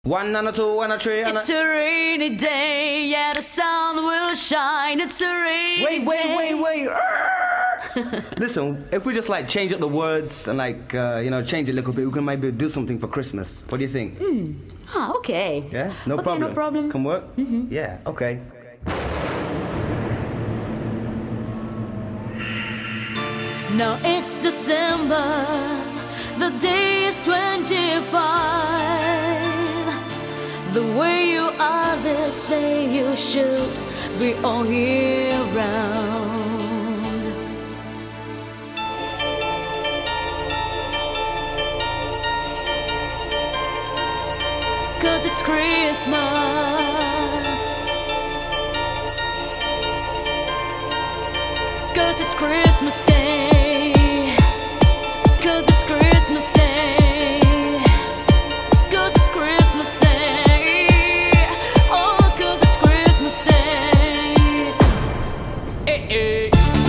One and a two and a three and It's a rainy day, yeah, the sun will shine. It's a rainy day. Wait. Listen, if we just like change up the words and change it a little bit, we can maybe do something for Christmas. What do you think? Okay. Yeah, No problem. Can work? Yeah, okay. Now it's December, the day is 25. The way you are, they say you should be all year round. Cause it's Christmas. Cause it's Christmas Day. Cause it's Christmas Day. Cause it's Christmas Day. Oh, cause it's Christmas Day. Hey, hey.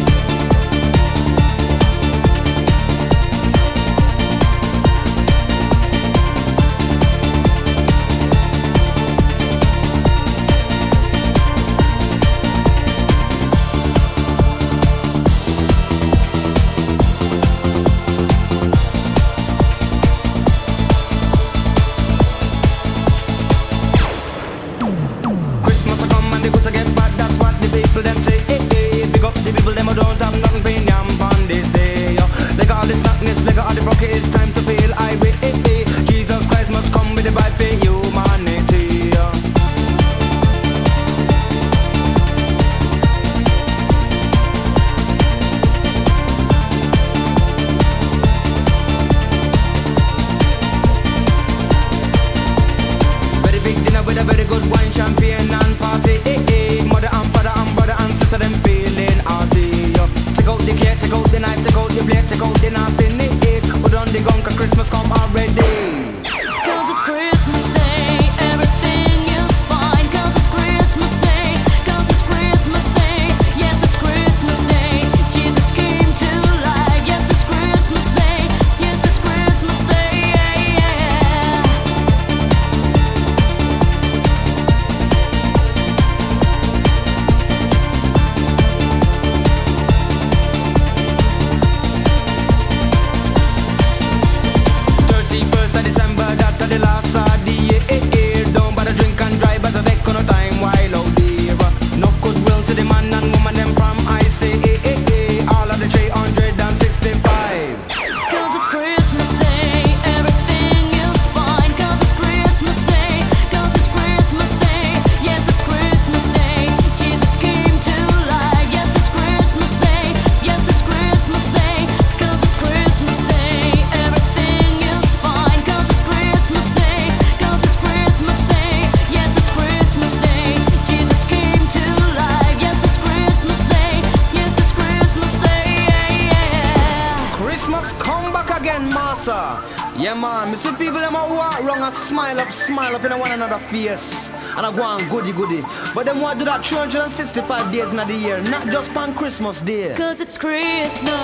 People them say, hey, hey, big up the people them who don't have nothing premium on this day. They got all the slackness, they got all the broken, it's time to feel I wait, hey, hey. Jesus Christ must come with the bright for humanity. Very big dinner with a very good wine, champagne and party, hey, hey. Mother and father and brother and sister them feeling hearty. Take out the cake, take out the knife, take out the plate, take out the nastiness. Put on the gun 'cause Christmas come already. Cause it's Christmas Day, everything is fine. Cause it's Christmas Day, cause it's Christmas Day. Yes, it's Christmas Day, Jesus came to life. Yes, it's Christmas Day, yes, it's Christmas Day, yeah, yeah. December, that the last of the year. Don't bother drink and drive, but I take no time while out there. No goodwill to the man and woman them from I say, all of the 365. Cause it's Christmas Day, everything is fine. Cause it's Christmas Day, cause it's Christmas Day. Yes, it's Christmas Day, Jesus came to life. Yes, it's Christmas Day, yes, it's Christmas Day. Cause it's Christmas Day, everything is fine. Cause it's Christmas Day, cause it's Christmas Day. Yes, it's Christmas Day, Jesus came to life. Yes, it's Christmas Day, yes, it's Christmas Day, yeah, yeah. Christmas come back again, massa. Yeah, man. Me see people them a walk wrong and smile up in one another face. And I go on goody. But them want to do that 365 days in the year, not just on Christmas Day. Cause it's Christmas.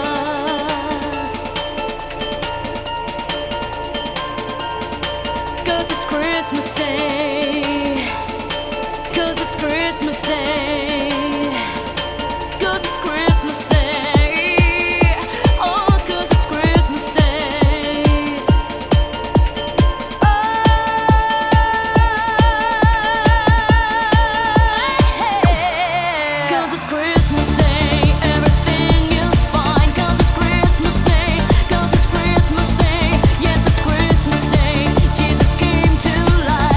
Cause it's Christmas Day. Cause it's Christmas Day. Cause it's Christmas Day. Oh, cause it's Christmas Day. Cause it's Christmas Day, everything is fine. Cause it's Christmas Day, cause it's Christmas Day. Yes, it's Christmas Day, Jesus came to life.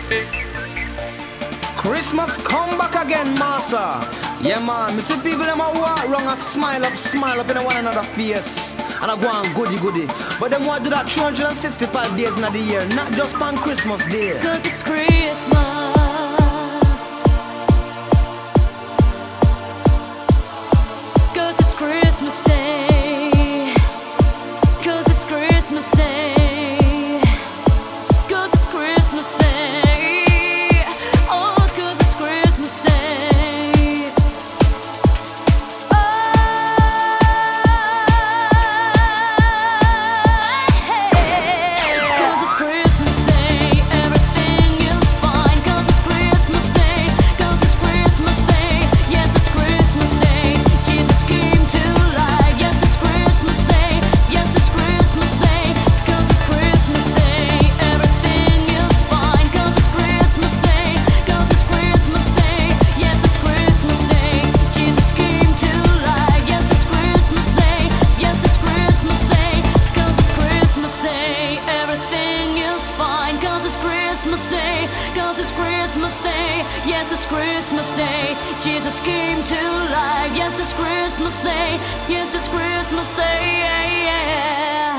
Christmas come back again, massa. Yeah, man. Me see people them a walk wrong and smile up in one another face. And I go on goody. But them want to do that 365 days in the year, not just on Christmas Day. Cause it's Christmas. Cause it's Christmas Day. Cause it's Christmas Day. Cause it's Christmas Day. Oh, cause it's Christmas Day. Oh, hey. Cause it's Christmas Day, everything is fine. Cause it's Christmas Day. Cause it's Christmas Day. Yes, it's Christmas Day. Jesus came to life. Yes, it's Christmas Day. Yes, it's Christmas Day. Cause it's Christmas Day, everything is fine. Cause it's Christmas Day. Cause it's Christmas Day. Yes, it's Christmas Day. Jesus came to life. Yes, it's Christmas Day. Yes, it's Christmas Day. Cause it's Christmas Day, everything is fine. Cause it's Christmas Day. Cause it's Christmas Day. Yes, it's Christmas Day. Jesus came to life. Yes, it's Christmas Day. Yes, it's Christmas Day. Yeah, yeah.